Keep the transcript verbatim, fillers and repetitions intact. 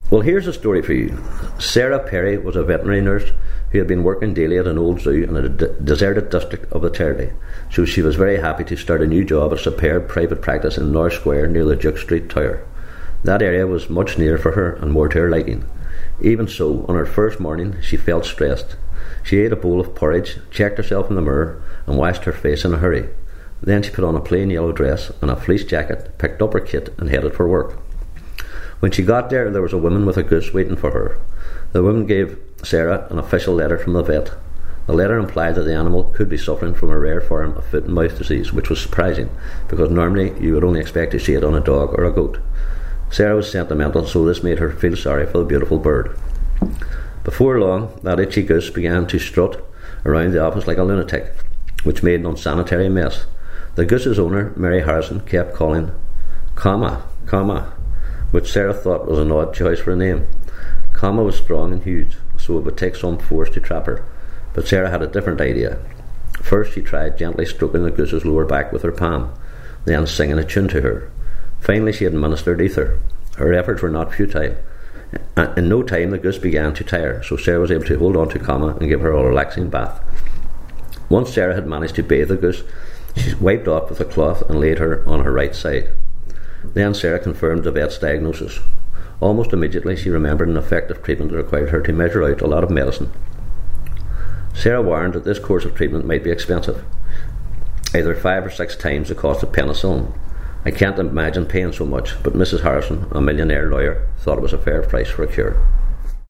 Well, here's a story for you. Sarah Perry was a veterinary nurse who had been working daily at an old zoo in a de- deserted district of the Territory, so she was very happy to start a new job at a superb private practice in North Square near the Duke Street Tower. That area was much nearer for her and more to her liking. Even so, on her first morning she felt stressed. She ate a bowl of porridge, checked herself in the mirror and washed her face in a hurry. Then she put on a plain yellow dress and a fleece jacket, picked up her kit and headed for work. When she got there, there was a woman with a goose waiting for her. The woman gave Sarah an official letter from the vet. The letter implied that the animal could be suffering from a rare form of foot and mouth disease, which was surprising, because normally you would only expect to see it on a dog or a goat. Sarah was sentimental, so this made her feel sorry for the beautiful bird. Before long, that itchy goose began to strut around the office like a lunatic, which made an unsanitary mess. The goose's owner, Mary Harrison, kept calling, Comma, Comma, which Sarah thought was an odd choice for a name. Comma was strong and huge, so it would take some force to trap her, but Sarah had a different idea. First she tried gently stroking the goose's lower back with her palm, then singing a tune to her. Finally she administered ether. Her efforts were not futile. In no time the goose began to tire, so Sarah was able to hold on to Comma and give her a relaxing bath. Once Sarah had managed to bathe the goose, she wiped off with a cloth and laid her on her right side. Then Sarah confirmed the vet's diagnosis. Almost immediately she remembered an effective treatment that required her to measure out a lot of medicine. Sarah warned that this course of treatment might be expensive, either five or six times the cost of penicillin. I can't imagine paying so much, but Missus Harrison, a millionaire lawyer, thought it was a fair price for a cure.